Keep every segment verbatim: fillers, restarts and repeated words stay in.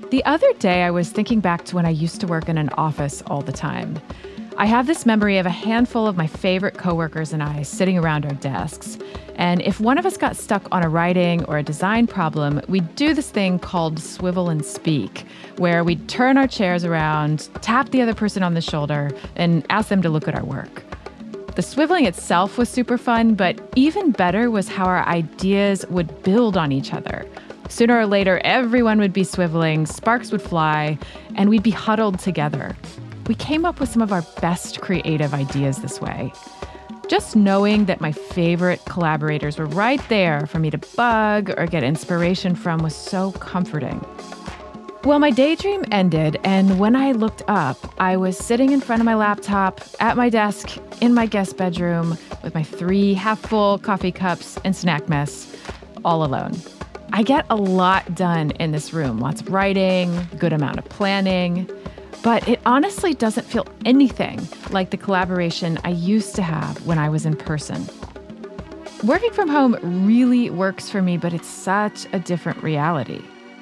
The other day, I was thinking back to when I used to work in an office all the time. I have this memory of a handful of my favorite coworkers and I sitting around our desks. And if one of us got stuck on a writing or a design problem, we'd do this thing called swivel and speak, where we'd turn our chairs around, tap the other person on the shoulder, and ask them to look at our work. The swiveling itself was super fun, but even better was how our ideas would build on each other. Sooner or later, everyone would be swiveling, sparks would fly, and we'd be huddled together. We came up with some of our best creative ideas this way. Just knowing that my favorite collaborators were right there for me to bug or get inspiration from was so comforting. Well, my daydream ended, and when I looked up, I was sitting in front of my laptop at my desk in my guest bedroom with my three half-full coffee cups and snack mess, all alone. I get a lot done in this room, lots of writing, good amount of planning. But it honestly doesn't feel anything like the collaboration I used to have when I was in person. Working from home really works for me, but it's such a different reality.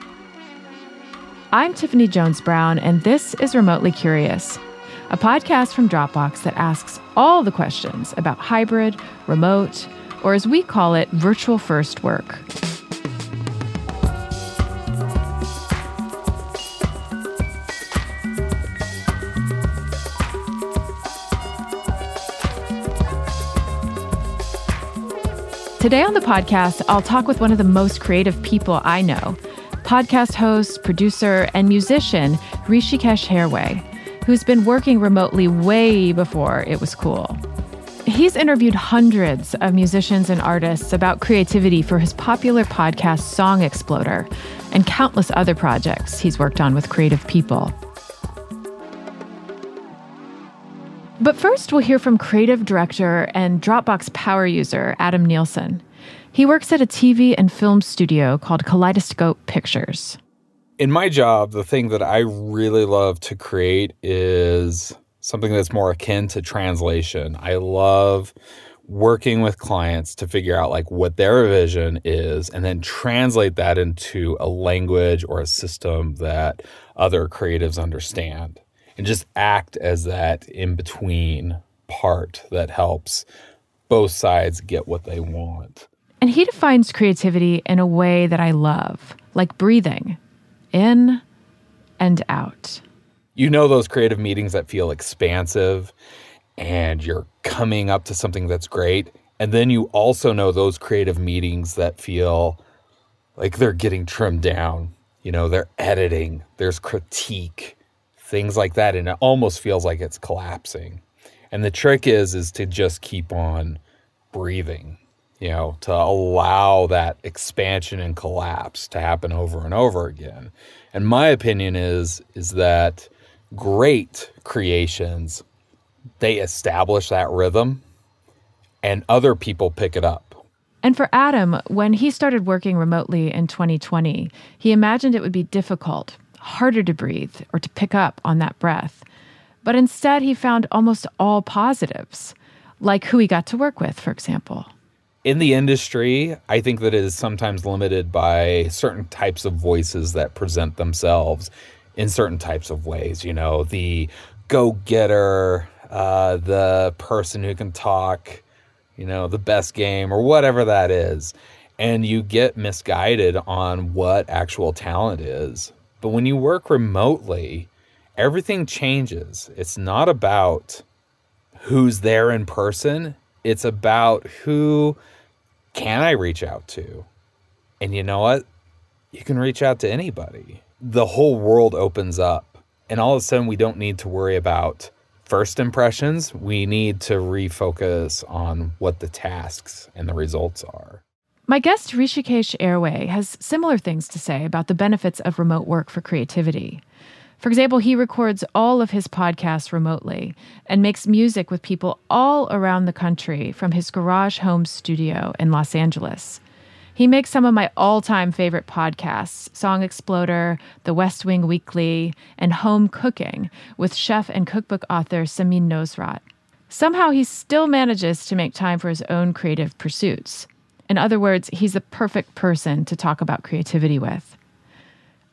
I'm Tiffany Jones-Brown, and this is Remotely Curious, a podcast from Dropbox that asks all the questions about hybrid, remote, or as we call it, virtual first work. Today on the podcast, I'll talk with one of the most creative people I know, podcast host, producer, and musician Hrishikesh Hirway, who's been working remotely way before it was cool. He's interviewed hundreds of musicians and artists about creativity for his popular podcast Song Exploder and countless other projects he's worked on with creative people. But first, we'll hear from creative director and Dropbox power user Adam Nielsen. He works at a T V and film studio called Kaleidoscope Pictures. In my job, the thing that I really love to create is something that's more akin to translation. I love working with clients to figure out like what their vision is and then translate that into a language or a system that other creatives understand. And just act as that in-between part that helps both sides get what they want. And he defines creativity in a way that I love, like breathing, in and out. You know those creative meetings that feel expansive and you're coming up to something that's great. And then you also know those creative meetings that feel like they're getting trimmed down. You know, they're editing, there's critique. Things like that, and it almost feels like it's collapsing. And the trick is, is to just keep on breathing, you know, to allow that expansion and collapse to happen over and over again. And my opinion is, is that great creations, they establish that rhythm and other people pick it up. And for Adam, when he started working remotely in twenty twenty, he imagined it would be difficult, harder to breathe or to pick up on that breath. But instead, he found almost all positives, like who he got to work with, for example. In the industry, I think that it is sometimes limited by certain types of voices that present themselves in certain types of ways. You know, the go-getter, uh, the person who can talk, you know, the best game or whatever that is. And you get misguided on what actual talent is. But when you work remotely, everything changes. It's not about who's there in person. It's about who can I reach out to? And you know what? You can reach out to anybody. The whole world opens up. And all of a sudden, we don't need to worry about first impressions. We need to refocus on what the tasks and the results are. My guest Hrishikesh Hirway has similar things to say about the benefits of remote work for creativity. For example, he records all of his podcasts remotely and makes music with people all around the country from his garage home studio in Los Angeles. He makes some of my all-time favorite podcasts, Song Exploder, The West Wing Weekly, and Home Cooking with chef and cookbook author Samin Nosrat. Somehow he still manages to make time for his own creative pursuits. In other words, he's the perfect person to talk about creativity with.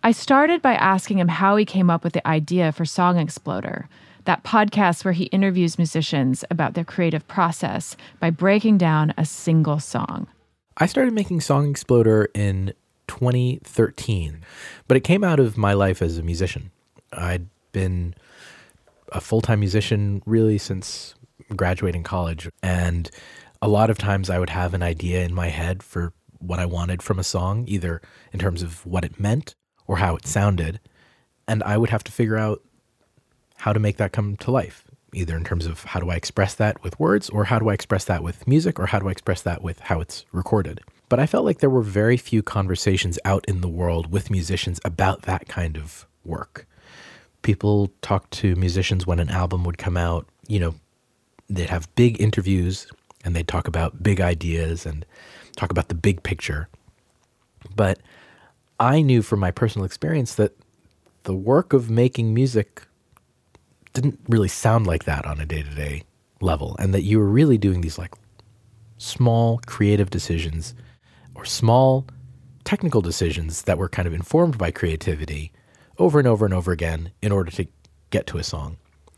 I started by asking him how he came up with the idea for Song Exploder, that podcast where he interviews musicians about their creative process by breaking down a single song. I started making Song Exploder in twenty thirteen, but it came out of my life as a musician. I'd been a full-time musician really since graduating college, and a lot of times I would have an idea in my head for what I wanted from a song, either in terms of what it meant or how it sounded, and I would have to figure out how to make that come to life, either in terms of how do I express that with words, or how do I express that with music, or how do I express that with how it's recorded. But I felt like there were very few conversations out in the world with musicians about that kind of work. People talked to musicians when an album would come out, you know, they'd have big interviews and they'd talk about big ideas and talk about the big picture. But I knew from my personal experience that the work of making music didn't really sound like that on a day-to-day level, and that you were really doing these like small creative decisions or small technical decisions that were kind of informed by creativity over and over and over again in order to get to a song.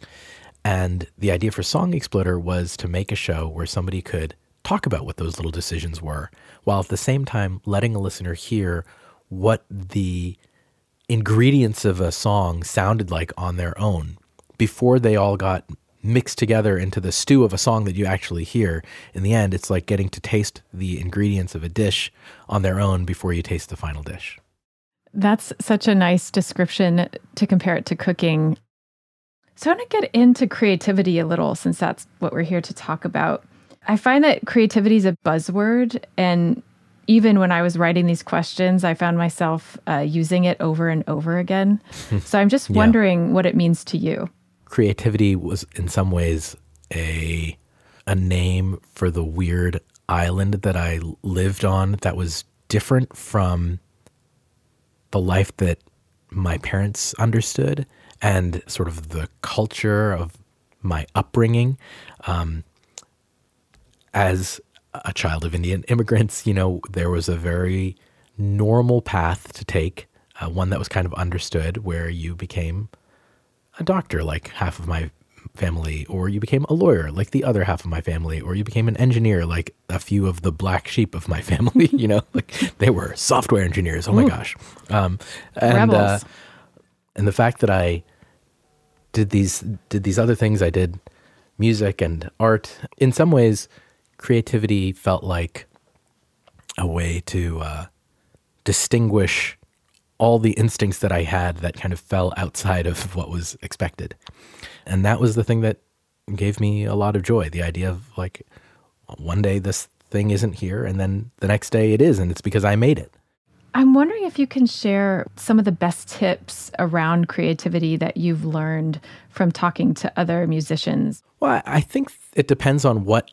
And the idea for Song Exploder was to make a show where somebody could talk about what those little decisions were, while at the same time letting a listener hear what the ingredients of a song sounded like on their own before they all got mixed together into the stew of a song that you actually hear. In the end, it's like getting to taste the ingredients of a dish on their own before you taste the final dish. That's such a nice description to compare it to cooking. So I want to get into creativity a little, since that's what we're here to talk about. I find that creativity is a buzzword, and even when I was writing these questions, I found myself uh, using it over and over again. So I'm just wondering yeah. what it means to you. Creativity was in some ways a a name for the weird island that I lived on that was different from the life that my parents understood and sort of the culture of my upbringing. Um, as a child of Indian immigrants, you know, there was a very normal path to take, uh, one that was kind of understood, where you became a doctor like half of my family, or you became a lawyer like the other half of my family, or you became an engineer like a few of the black sheep of my family, you know, like they were software engineers. Oh my Ooh. gosh. Um, and, uh, and the fact that I did these, did these other things, I did music and art. In some ways, creativity felt like a way to uh, distinguish all the instincts that I had that kind of fell outside of what was expected. And that was the thing that gave me a lot of joy. The idea of like, one day this thing isn't here, and then the next day it is, and it's because I made it. I'm wondering if you can share some of the best tips around creativity that you've learned from talking to other musicians. Well, I think it depends on what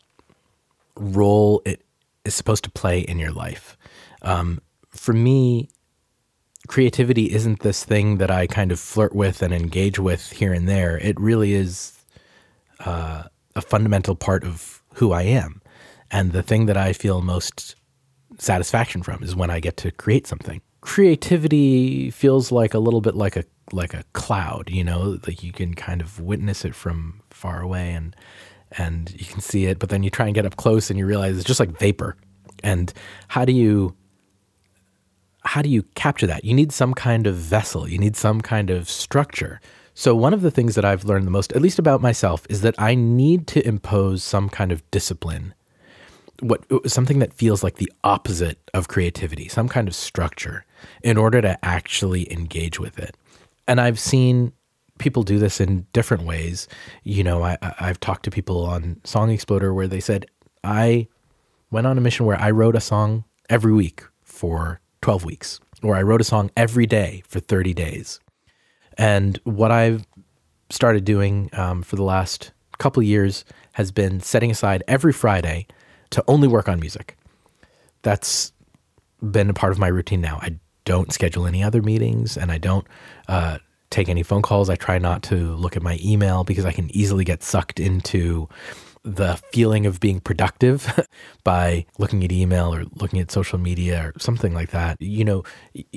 role it is supposed to play in your life. Um, for me, creativity isn't this thing that I kind of flirt with and engage with here and there. It really is uh, a fundamental part of who I am. And the thing that I feel most satisfaction from is when I get to create something. Creativity feels like a little bit like a like a cloud, you know, like you can kind of witness it from far away and and you can see it, but then you try and get up close and you realize it's just like vapor. And how do you how do you capture that? You need some kind of vessel. You need some kind of structure. So one of the things that I've learned the most, at least about myself, is that I need to impose some kind of discipline. What something that feels like the opposite of creativity, some kind of structure, in order to actually engage with it. And I've seen people do this in different ways. You know, I, I've talked to people on Song Exploder where they said, I went on a mission where I wrote a song every week for twelve weeks, or I wrote a song every day for thirty days. And what I've started doing um, for the last couple of years has been setting aside every Friday to only work on music. That's been a part of my routine now. I don't schedule any other meetings, and I don't uh, take any phone calls. I try not to look at my email because I can easily get sucked into the feeling of being productive by looking at email or looking at social media or something like that. You know,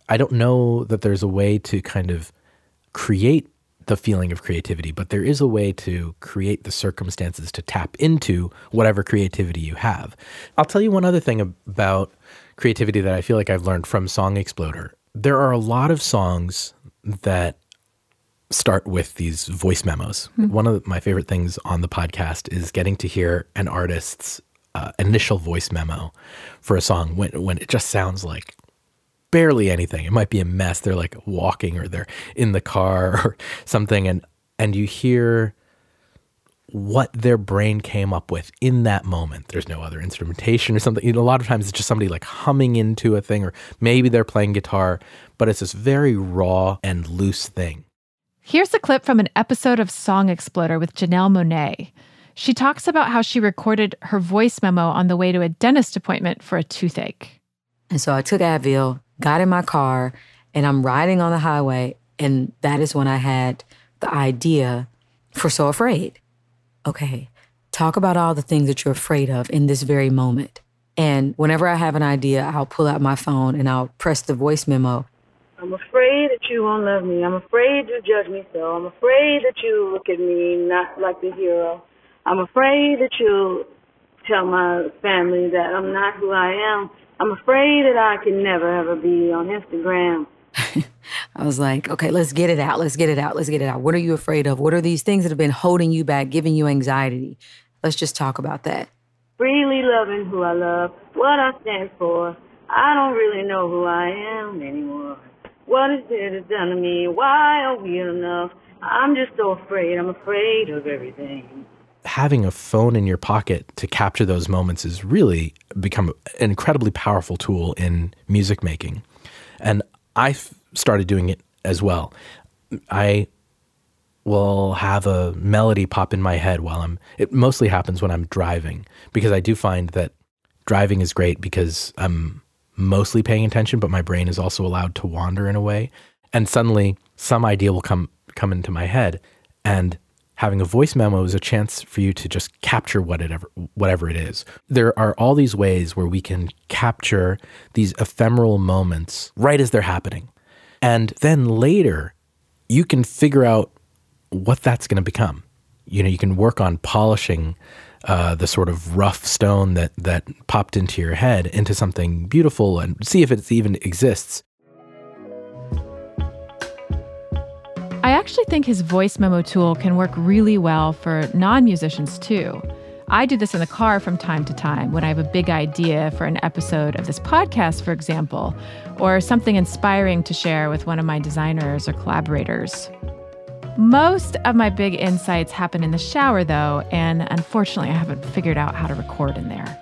I don't know that there's a way to kind of create the feeling of creativity, but there is a way to create the circumstances to tap into whatever creativity you have. I'll tell you one other thing about creativity that I feel like I've learned from Song Exploder. There are a lot of songs that start with these voice memos. Mm-hmm. One of my favorite things on the podcast is getting to hear an artist's uh, initial voice memo for a song when when it just sounds like barely anything. It might be a mess. They're like walking or they're in the car or something, and and you hear what their brain came up with in that moment. There's no other instrumentation or something. You know, a lot of times it's just somebody like humming into a thing, or maybe they're playing guitar, but it's this very raw and loose thing. Here's a clip from an episode of Song Exploder with Janelle Monáe. She talks about how she recorded her voice memo on the way to a dentist appointment for a toothache. And so I took Advil, got in my car, and I'm riding on the highway, and that is when I had the idea for So Afraid. Okay, talk about all the things that you're afraid of in this very moment. And whenever I have an idea, I'll pull out my phone and I'll press the voice memo. I'm afraid that you won't love me. I'm afraid to judge me so. I'm afraid that you look at me not like the hero. I'm afraid that you'll tell my family that I'm not who I am. I'm afraid that I can never, ever be on Instagram. I was like, okay, let's get it out. Let's get it out. Let's get it out. What are you afraid of? What are these things that have been holding you back, giving you anxiety? Let's just talk about that. Freely loving who I love, what I stand for. I don't really know who I am anymore. What is it that's done to me? Why are we enough? I'm just so afraid. I'm afraid of everything. Having a phone in your pocket to capture those moments has really become an incredibly powerful tool in music making. And I started doing it as well. I will have a melody pop in my head while I'm, it mostly happens when I'm driving, because I do find that driving is great because I'm mostly paying attention, but my brain is also allowed to wander in a way. And suddenly some idea will come, come into my head, and having a voice memo is a chance for you to just capture whatever, whatever it is. There are all these ways where we can capture these ephemeral moments right as they're happening. And then later, you can figure out what that's going to become. You know, you can work on polishing uh, the sort of rough stone that, that popped into your head into something beautiful and see if it even exists. I actually think his voice memo tool can work really well for non-musicians too. I do this in the car from time to time when I have a big idea for an episode of this podcast, for example, or something inspiring to share with one of my designers or collaborators. Most of my big insights happen in the shower, though, and unfortunately, I haven't figured out how to record in there.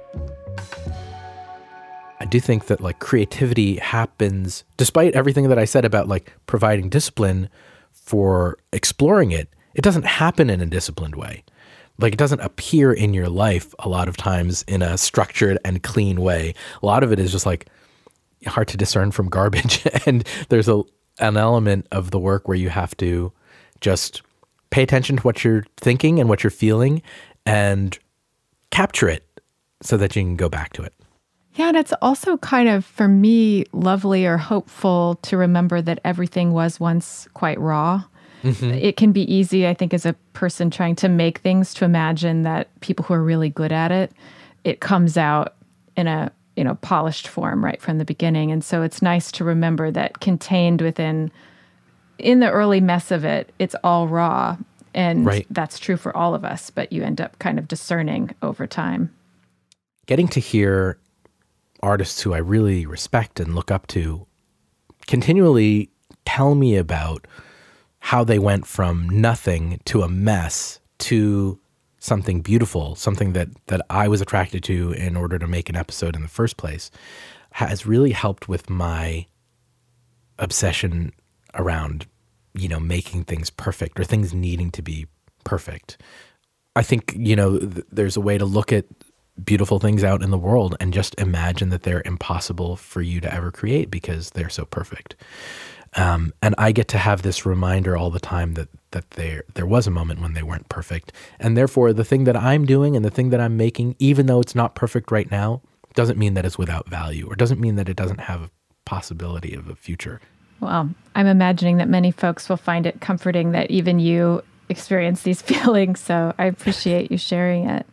I do think that like creativity happens, despite everything that I said about like providing discipline for exploring it, it doesn't happen in a disciplined way. Like it doesn't appear in your life a lot of times in a structured and clean way. A lot of it is just like hard to discern from garbage. And there's a an element of the work where you have to just pay attention to what you're thinking and what you're feeling and capture it so that you can go back to it. Yeah, and it's also kind of, for me, lovely or hopeful to remember that everything was once quite raw. Mm-hmm. It can be easy, I think, as a person trying to make things, to imagine that people who are really good at it, it comes out in a, you know, polished form right from the beginning. And so it's nice to remember that contained within, in the early mess of it, it's all raw. And right. That's true for all of us, but you end up kind of discerning over time. Getting to hear artists who I really respect and look up to continually tell me about how they went from nothing to a mess to something beautiful, something that, that I was attracted to in order to make an episode in the first place, has really helped with my obsession around, you know, making things perfect or things needing to be perfect. I think, you know, th- there's a way to look at beautiful things out in the world and just imagine that they're impossible for you to ever create because they're so perfect. Um, and I get to have this reminder all the time that that there there was a moment when they weren't perfect. And therefore, the thing that I'm doing and the thing that I'm making, even though it's not perfect right now, doesn't mean that it's without value, or doesn't mean that it doesn't have possibility of a future. Well, I'm imagining that many folks will find it comforting that even you experience these feelings, so I appreciate you sharing it.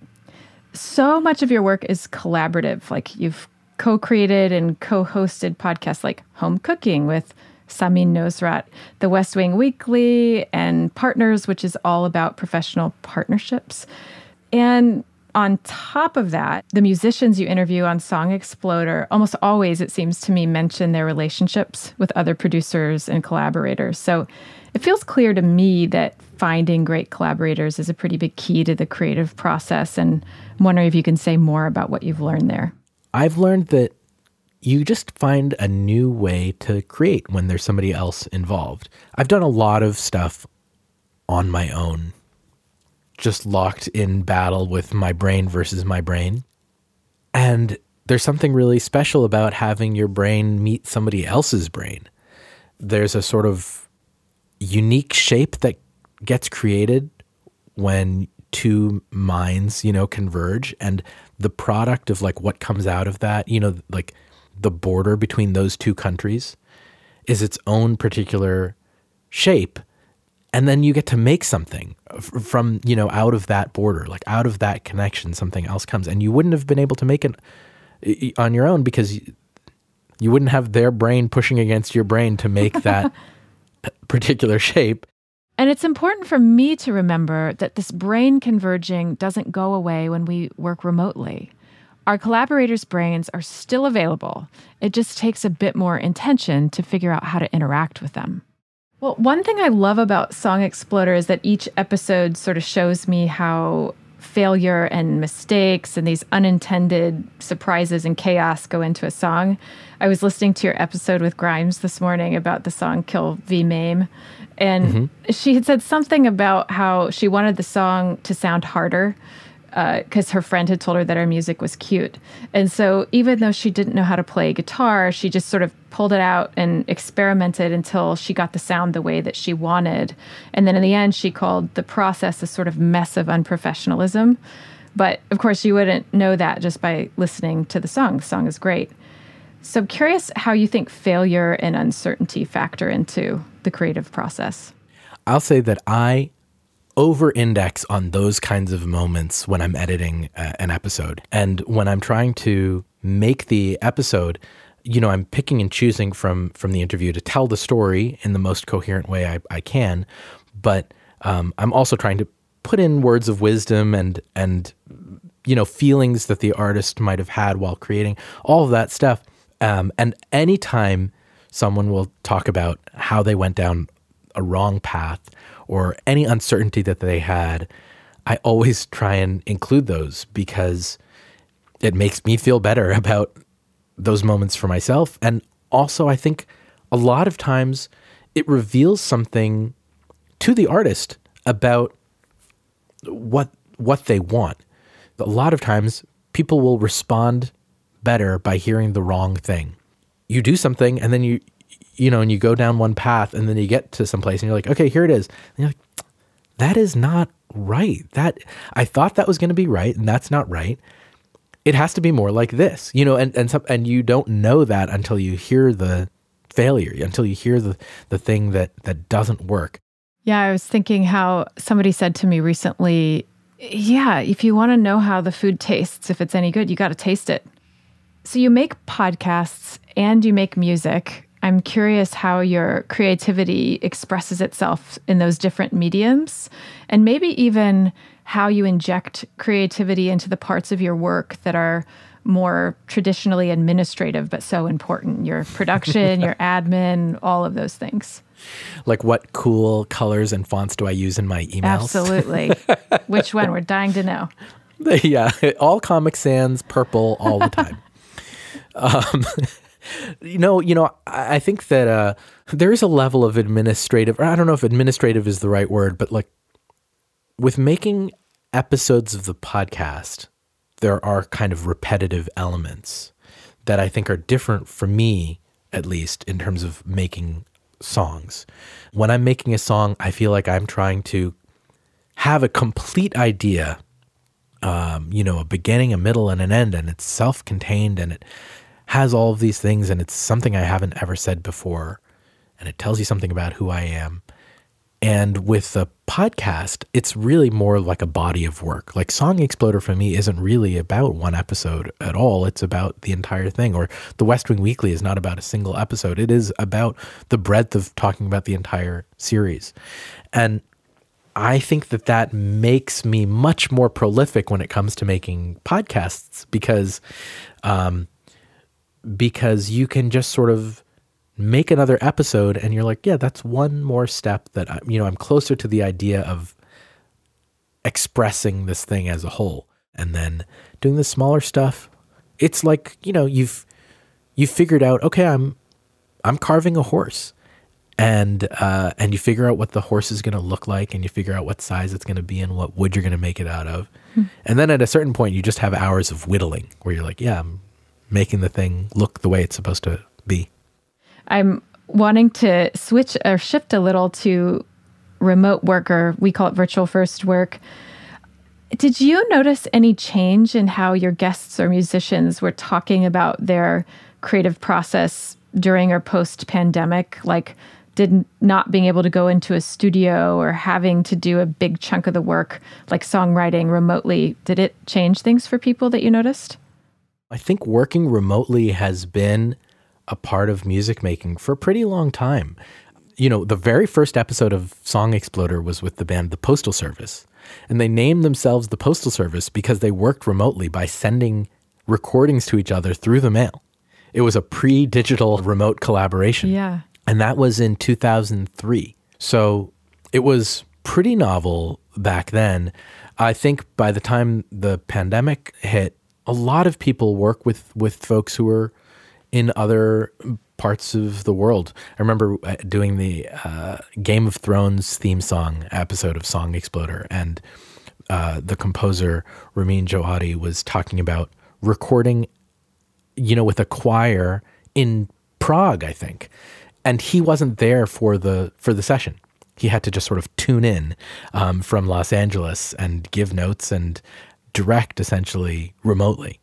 So much of your work is collaborative, like you've co-created and co-hosted podcasts like Home Cooking with Samin Nosrat, The West Wing Weekly, and Partners, which is all about professional partnerships. And on top of that, the musicians you interview on Song Exploder, almost always, it seems to me, mention their relationships with other producers and collaborators. So it feels clear to me that finding great collaborators is a pretty big key to the creative process. And I'm wondering if you can say more about what you've learned there. I've learned that you just find a new way to create when there's somebody else involved. I've done a lot of stuff on my own, just locked in battle with my brain versus my brain. And there's something really special about having your brain meet somebody else's brain. There's a sort of unique shape that gets created when two minds, you know, converge, and the product of like what comes out of that, you know, like the border between those two countries is its own particular shape. And then you get to make something from, you know, out of that border, like out of that connection, something else comes. And you wouldn't have been able to make it on your own because you wouldn't have their brain pushing against your brain to make that particular shape. And it's important for me to remember that this brain converging doesn't go away when we work remotely. Our collaborators' brains are still available. It just takes a bit more intention to figure out how to interact with them. Well, one thing I love about Song Exploder is that each episode sort of shows me how failure and mistakes and these unintended surprises and chaos go into a song. I was listening to your episode with Grimes this morning about the song Kill V Mame, and mm-hmm. she had said something about how she wanted the song to sound harder because uh, her friend had told her that her music was cute. And so even though she didn't know how to play guitar, she just sort of pulled it out and experimented until she got the sound the way that she wanted. And then in the end, she called the process a sort of mess of unprofessionalism. But of course, you wouldn't know that just by listening to the song. The song is great. So I'm curious how you think failure and uncertainty factor into the creative process. I'll say that I over-index on those kinds of moments when I'm editing uh, an episode. And when I'm trying to make the episode, you know, I'm picking and choosing from from the interview to tell the story in the most coherent way I, I can. But um, I'm also trying to put in words of wisdom and, and, you know, feelings that the artist might have had while creating, all of that stuff. Um, and anytime someone will talk about how they went down a wrong path or any uncertainty that they had, I always try and include those because it makes me feel better about those moments for myself. And also, I think a lot of times it reveals something to the artist about what what they want. A lot of times people will respond better by hearing the wrong thing. You do something and then you you know, and you go down one path and then you get to some place and you're like, okay, here it is. And you're like, that is not right. That I thought that was going to be right. And that's not right. It has to be more like this, you know, and, and, some, and you don't know that until you hear the failure, until you hear the, the thing that, that doesn't work. Yeah. I was thinking how somebody said to me recently, yeah, if you want to know how the food tastes, if it's any good, you got to taste it. So you make podcasts and you make music. I'm curious how your creativity expresses itself in those different mediums, and maybe even how you inject creativity into the parts of your work that are more traditionally administrative, but so important. Your production, your admin, all of those things. Like what cool colors and fonts do I use in my emails? Absolutely. Which one? We're dying to know. Yeah, all Comic Sans purple all the time. um You know, you know, I think that uh, there is a level of administrative, or I don't know if administrative is the right word, but like with making episodes of the podcast, there are kind of repetitive elements that I think are different for me, at least in terms of making songs. When I'm making a song, I feel like I'm trying to have a complete idea, um, you know, a beginning, a middle, and an end, and it's self-contained, and it has all of these things, and it's something I haven't ever said before, and it tells you something about who I am. And with the podcast, it's really more like a body of work. Like Song Exploder for me isn't really about one episode at all. It's about the entire thing. Or the West Wing Weekly is not about a single episode. It is about the breadth of talking about the entire series. And I think that that makes me much more prolific when it comes to making podcasts because, um, because you can just sort of make another episode and you're like, yeah, that's one more step that I, you know, I'm closer to the idea of expressing this thing as a whole. And then doing the smaller stuff, it's like, you know, you've, you've figured out, okay, I'm, I'm carving a horse and, uh, and you figure out what the horse is going to look like and you figure out what size it's going to be and what wood you're going to make it out of. Hmm. And then at a certain point, you just have hours of whittling where you're like, yeah, I'm making the thing look the way it's supposed to be. I'm wanting to switch or shift a little to remote work, or we call it virtual first work. Did you notice any change in how your guests or musicians were talking about their creative process during or post-pandemic? Like, did not being able to go into a studio or having to do a big chunk of the work, like songwriting remotely, did it change things for people that you noticed? I think working remotely has been a part of music making for a pretty long time. You know, the very first episode of Song Exploder was with the band The Postal Service. And they named themselves The Postal Service because they worked remotely by sending recordings to each other through the mail. It was a pre-digital remote collaboration. Yeah. And that was in two thousand three. So it was pretty novel back then. I think by the time the pandemic hit, a lot of people work with, with folks who were in other parts of the world. I remember doing the uh, Game of Thrones theme song episode of Song Exploder, and uh, the composer Ramin Djawadi was talking about recording, you know, with a choir in Prague, I think, and he wasn't there for the for the session. He had to just sort of tune in um, from Los Angeles and give notes and direct essentially remotely.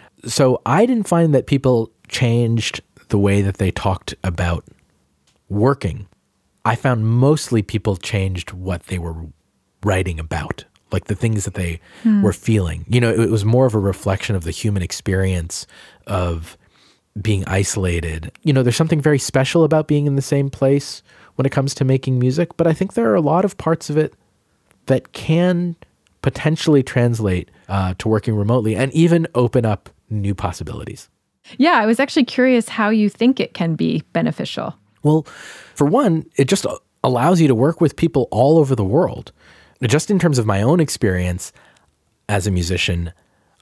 So I didn't find that people changed the way that they talked about working. I found mostly people changed what they were writing about, like the things that they hmm. were feeling. You know, it was more of a reflection of the human experience of being isolated. You know, there's something very special about being in the same place when it comes to making music, but I think there are a lot of parts of it that can potentially translate uh, to working remotely and even open up new possibilities. Yeah, I was actually curious how you think it can be beneficial. Well, for one, it just allows you to work with people all over the world. Just in terms of my own experience as a musician,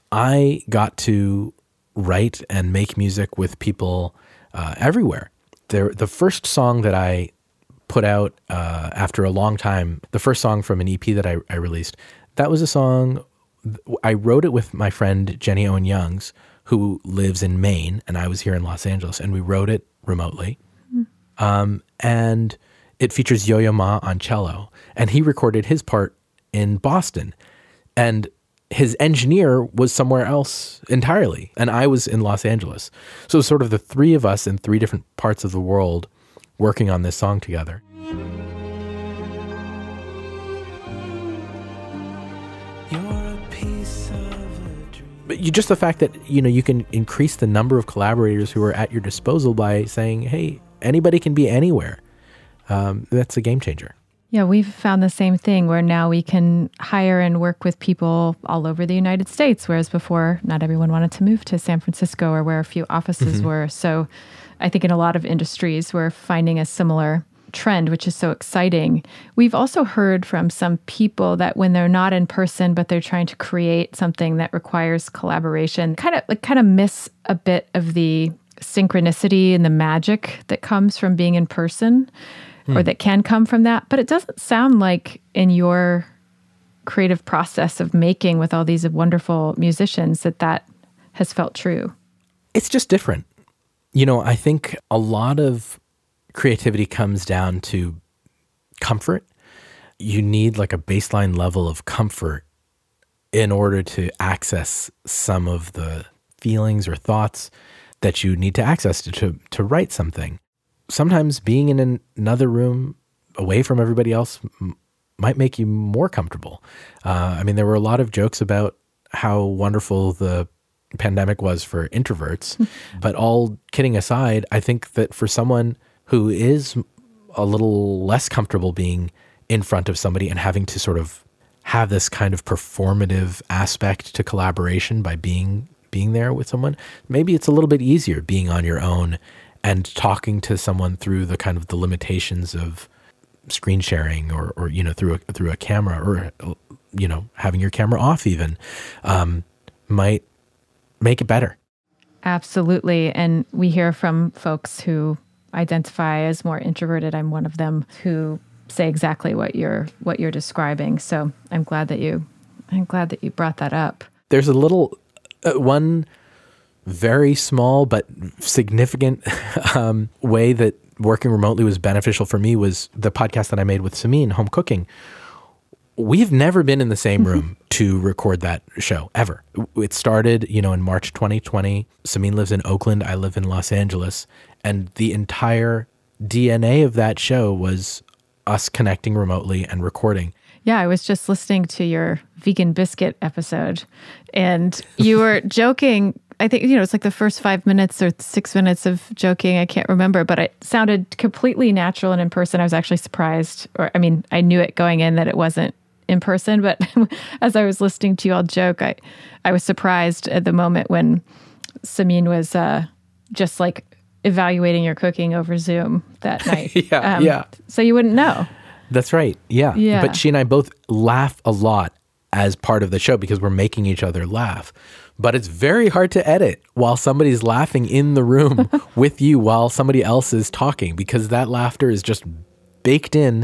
I got to write and make music with people uh, everywhere. There, the first song that I put out uh, after a long time, the first song from an E P that I, I released, that was a song, I wrote it with my friend Jenny Owen Youngs, who lives in Maine, and I was here in Los Angeles, and we wrote it remotely. Mm. Um, and it features Yo-Yo Ma on cello, and he recorded his part in Boston. And his engineer was somewhere else entirely, and I was in Los Angeles. So it was sort of the three of us in three different parts of the world working on this song together. But you, just the fact that, you know, you can increase the number of collaborators who are at your disposal by saying, hey, anybody can be anywhere. Um, that's a game changer. Yeah, we've found the same thing where now we can hire and work with people all over the United States, whereas before not everyone wanted to move to San Francisco or where a few offices mm-hmm. were. So I think in a lot of industries, we're finding a similar trend, which is so exciting. We've also heard from some people that when they're not in person, but they're trying to create something that requires collaboration, kind of like kind of miss a bit of the synchronicity and the magic that comes from being in person, hmm. or that can come from that. But it doesn't sound like in your creative process of making with all these wonderful musicians that that has felt true. It's just different. You know, I think a lot of creativity comes down to comfort. You need like a baseline level of comfort in order to access some of the feelings or thoughts that you need to access to, to, to write something. Sometimes being in an, another room away from everybody else m- might make you more comfortable. Uh, I mean, there were a lot of jokes about how wonderful the pandemic was for introverts, but all kidding aside, I think that for someone who is a little less comfortable being in front of somebody and having to sort of have this kind of performative aspect to collaboration by being being there with someone, maybe it's a little bit easier being on your own and talking to someone through the kind of the limitations of screen sharing or, or you know, through a, through a camera or, you know, having your camera off even, um, might make it better. Absolutely. And we hear from folks who identify as more introverted. I'm one of them who say exactly what you're what you're describing. So I'm glad that you I'm glad that you brought that up. There's a little uh, one very small but significant um, way that working remotely was beneficial for me was the podcast that I made with Samin, Home Cooking. We've never been in the same room to record that show, ever. It started, you know, in March twenty twenty. Samin lives in Oakland. I live in Los Angeles. And the entire D N A of that show was us connecting remotely and recording. Yeah, I was just listening to your vegan biscuit episode, and you were joking. I think, you know, it's like the first five minutes or six minutes of joking. I can't remember, but it sounded completely natural and in person. I was actually surprised, or I mean, I knew it going in that it wasn't in person, but as I was listening to you all joke, I, I was surprised at the moment when Samin was uh, just like evaluating your cooking over Zoom that night. yeah, um, yeah. So you wouldn't know. That's right. Yeah. Yeah. But she and I both laugh a lot as part of the show because we're making each other laugh. But it's very hard to edit while somebody's laughing in the room with you while somebody else is talking, because that laughter is just baked in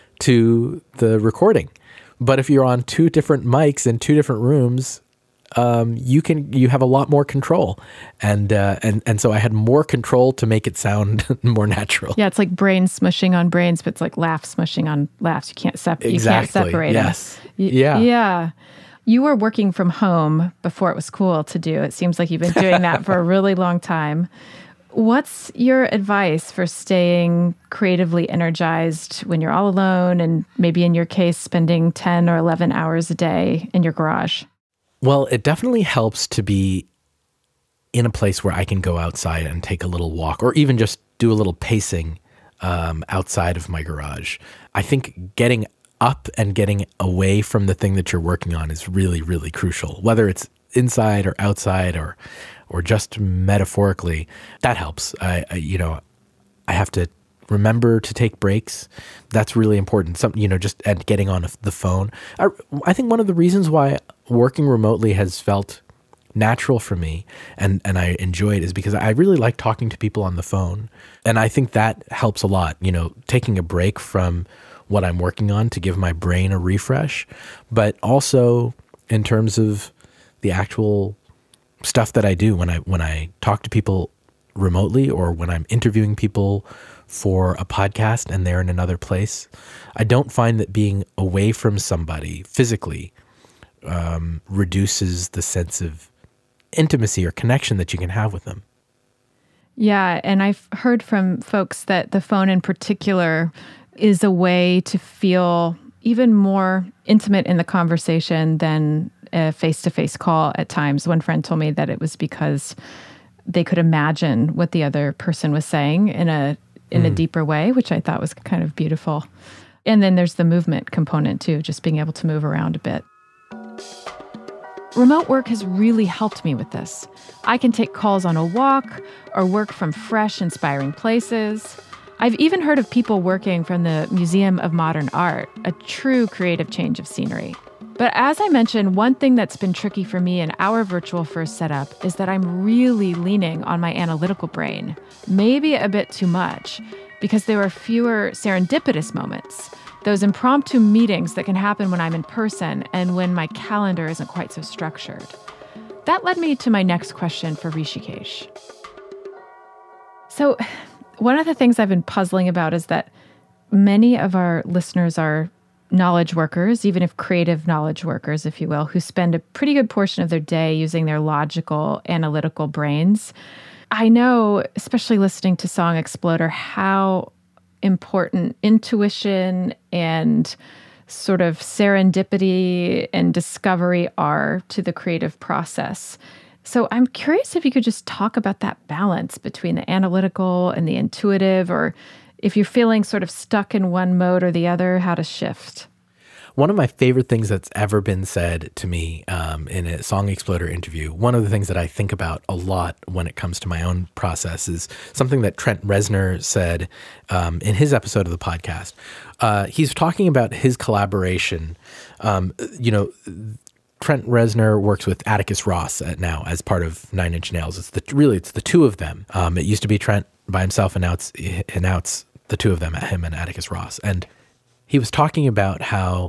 to the recording. But if you're on two different mics in two different rooms, um, you can you have a lot more control, and uh, and and so I had more control to make it sound more natural. Yeah, it's like brains smushing on brains, but it's like laughs smushing on laughs. You can't sep- Exactly. You can't separate Yes. them. Y- Yeah. Yeah. You were working from home before it was cool to do. It seems like you've been doing that for a really long time. What's your advice for staying creatively energized when you're all alone and maybe in your case, spending ten or eleven hours a day in your garage? Well, it definitely helps to be in a place where I can go outside and take a little walk or even just do a little pacing um, outside of my garage. I think getting up and getting away from the thing that you're working on is really, really crucial, whether it's inside or outside or or just metaphorically. That helps. I, I you know, I have to remember to take breaks. That's really important. Some, you know, just and getting on the phone. I, I think one of the reasons why working remotely has felt natural for me and, and I enjoy it is because I really like talking to people on the phone. And I think that helps a lot, you know, taking a break from what I'm working on to give my brain a refresh, but also in terms of the actual stuff that I do when I when I talk to people remotely or when I'm interviewing people for a podcast and they're in another place. I don't find that being away from somebody physically um, reduces the sense of intimacy or connection that you can have with them. Yeah, and I've heard from folks that the phone in particular is a way to feel even more intimate in the conversation than a face-to-face call at times. One friend told me that it was because they could imagine what the other person was saying in a in mm. a deeper way, which I thought was kind of beautiful. And then there's the movement component too, just being able to move around a bit. Remote work has really helped me with this. I can take calls on a walk or work from fresh, inspiring places. I've even heard of people working from the Museum of Modern Art, a true creative change of scenery. But as I mentioned, one thing that's been tricky for me in our virtual first setup is that I'm really leaning on my analytical brain, maybe a bit too much, because there are fewer serendipitous moments, those impromptu meetings that can happen when I'm in person and when my calendar isn't quite so structured. That led me to my next question for Rishikesh. So one of the things I've been puzzling about is that many of our listeners are knowledge workers, even if creative knowledge workers, if you will, who spend a pretty good portion of their day using their logical, analytical brains. I know, especially listening to Song Exploder, how important intuition and sort of serendipity and discovery are to the creative process. So I'm curious if you could just talk about that balance between the analytical and the intuitive, or if you're feeling sort of stuck in one mode or the other, how to shift. One of my favorite things that's ever been said to me um, in a Song Exploder interview, one of the things that I think about a lot when it comes to my own process, is something that Trent Reznor said um, in his episode of the podcast. Uh, he's talking about his collaboration. Um, you know, Trent Reznor works with Atticus Ross at now as part of Nine Inch Nails. It's the really it's the two of them. Um, it used to be Trent by himself, and now it's, and now it's the two of them, him and Atticus Ross. And he was talking about how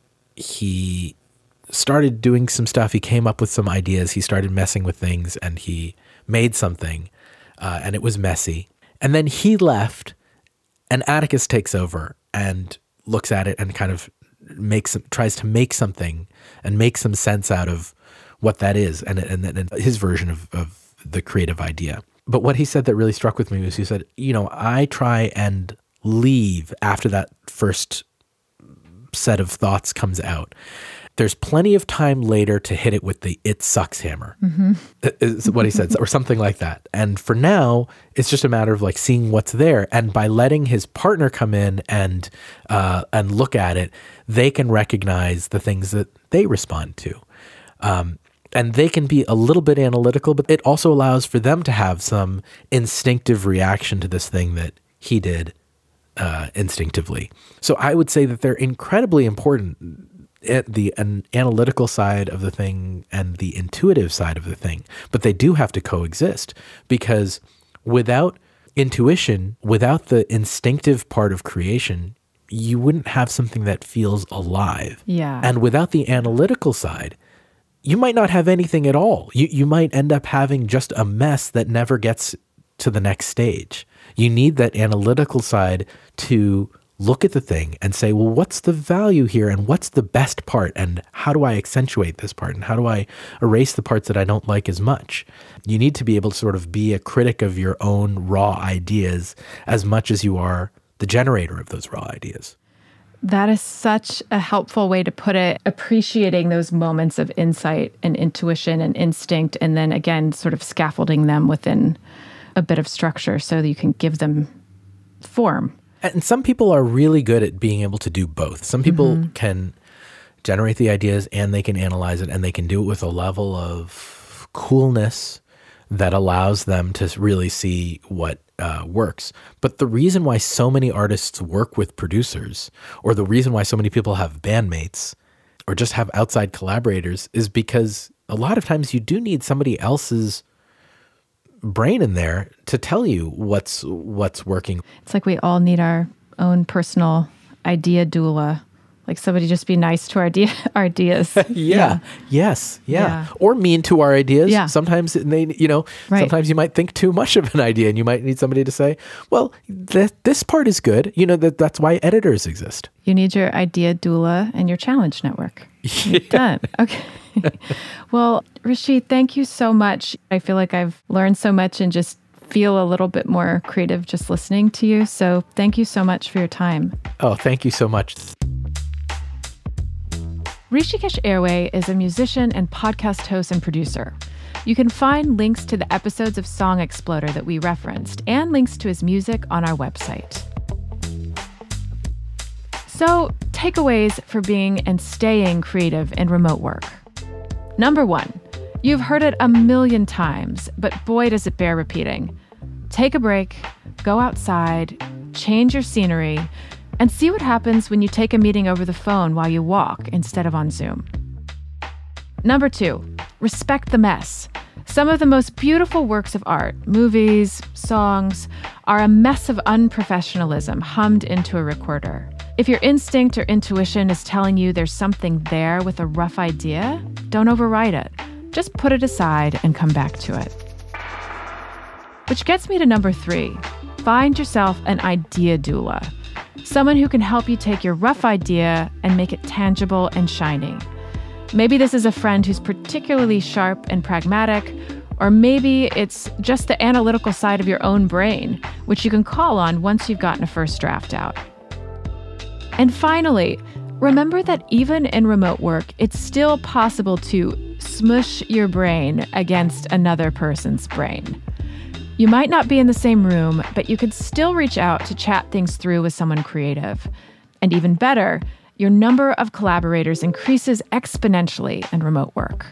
he started doing some stuff. He came up with some ideas. He started messing with things, and he made something, uh, and it was messy. And then he left, and Atticus takes over and looks at it and kind of makes tries to make something and make some sense out of what that is, and and, and his version of, of the creative idea. But what he said that really struck with me was, he said, you know, I try and leave after that first set of thoughts comes out. There's plenty of time later to hit it with the "it sucks" hammer, mm-hmm. is what he said, or something like that. And for now, it's just a matter of like seeing what's there. And by letting his partner come in and uh, and look at it, they can recognize the things that they respond to. Um, and they can be a little bit analytical, but it also allows for them to have some instinctive reaction to this thing that he did uh, instinctively. So I would say that they're incredibly important at the an analytical side of the thing and the intuitive side of the thing, but they do have to coexist, because without intuition, without the instinctive part of creation, you wouldn't have something that feels alive. Yeah. And without the analytical side, you might not have anything at all. You you might end up having just a mess that never gets to the next stage. You need that analytical side to look at the thing and say, well, what's the value here, and what's the best part, and how do I accentuate this part, and how do I erase the parts that I don't like as much? You need to be able to sort of be a critic of your own raw ideas as much as you are the generator of those raw ideas. That is such a helpful way to put it, appreciating those moments of insight and intuition and instinct, and then again, sort of scaffolding them within a bit of structure so that you can give them form. And some people are really good at being able to do both. Some people mm-hmm. can generate the ideas and they can analyze it, and they can do it with a level of coolness that allows them to really see what uh, works. But the reason why so many artists work with producers, or the reason why so many people have bandmates or just have outside collaborators, is because a lot of times you do need somebody else's brain in there to tell you what's what's working. It's like we all need our own personal idea doula. Like somebody just be nice to our idea, our ideas. yeah. yeah. Yes. Yeah. yeah. Or mean to our ideas. Yeah. Sometimes they, you know, right. sometimes you might think too much of an idea, and you might need somebody to say, well, th- this part is good. You know, that that's why editors exist. You need your idea doula and your challenge network. You're done. Okay. Well, Rishi, thank you so much. I feel like I've learned so much and just feel a little bit more creative just listening to you. So thank you so much for your time. Oh, thank you so much. Hrishikesh Hirway is a musician and podcast host and producer. You can find links to the episodes of Song Exploder that we referenced and links to his music on our website. So, takeaways for being and staying creative in remote work. Number one, you've heard it a million times, but boy, does it bear repeating. Take a break, go outside, change your scenery, and see what happens when you take a meeting over the phone while you walk instead of on Zoom. Number two, respect the mess. Some of the most beautiful works of art, movies, songs, are a mess of unprofessionalism hummed into a recorder. If your instinct or intuition is telling you there's something there with a rough idea, don't override it. Just put it aside and come back to it. Which gets me to number three. Find yourself an idea doula. Someone who can help you take your rough idea and make it tangible and shiny. Maybe this is a friend who's particularly sharp and pragmatic, Or maybe it's just the analytical side of your own brain, which you can call on once you've gotten a first draft out. And finally, remember that even in remote work, it's still possible to smush your brain against another person's brain. You might not be in the same room, but you could still reach out to chat things through with someone creative. And even better, your number of collaborators increases exponentially in remote work.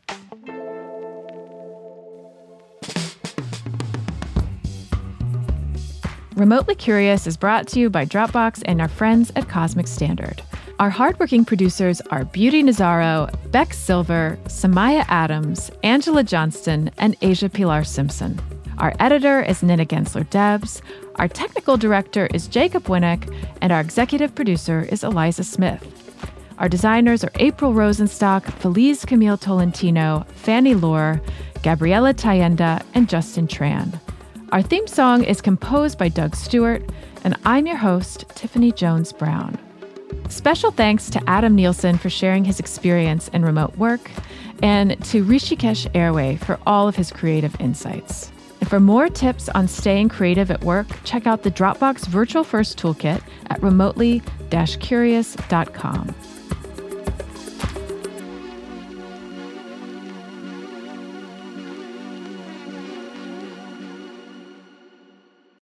Remotely Curious is brought to you by Dropbox and our friends at Cosmic Standard. Our hardworking producers are Beauty Nazaro, Beck Silver, Samaya Adams, Angela Johnston, and Asia Pilar Simpson. Our editor is Nina Gensler-Debs. Our technical director is Jacob Winnick, and our executive producer is Eliza Smith. Our designers are April Rosenstock, Feliz Camille Tolentino, Fannie Lohr, Gabriella Tayenda, and Justin Tran. Our theme song is composed by Doug Stewart, and I'm your host, Tiffany Jones Brown. Special thanks to Adam Nielsen for sharing his experience in remote work, and to Rishikesh Airway for all of his creative insights. And for more tips on staying creative at work, check out the Dropbox Virtual First Toolkit at remotely dash curious dot com.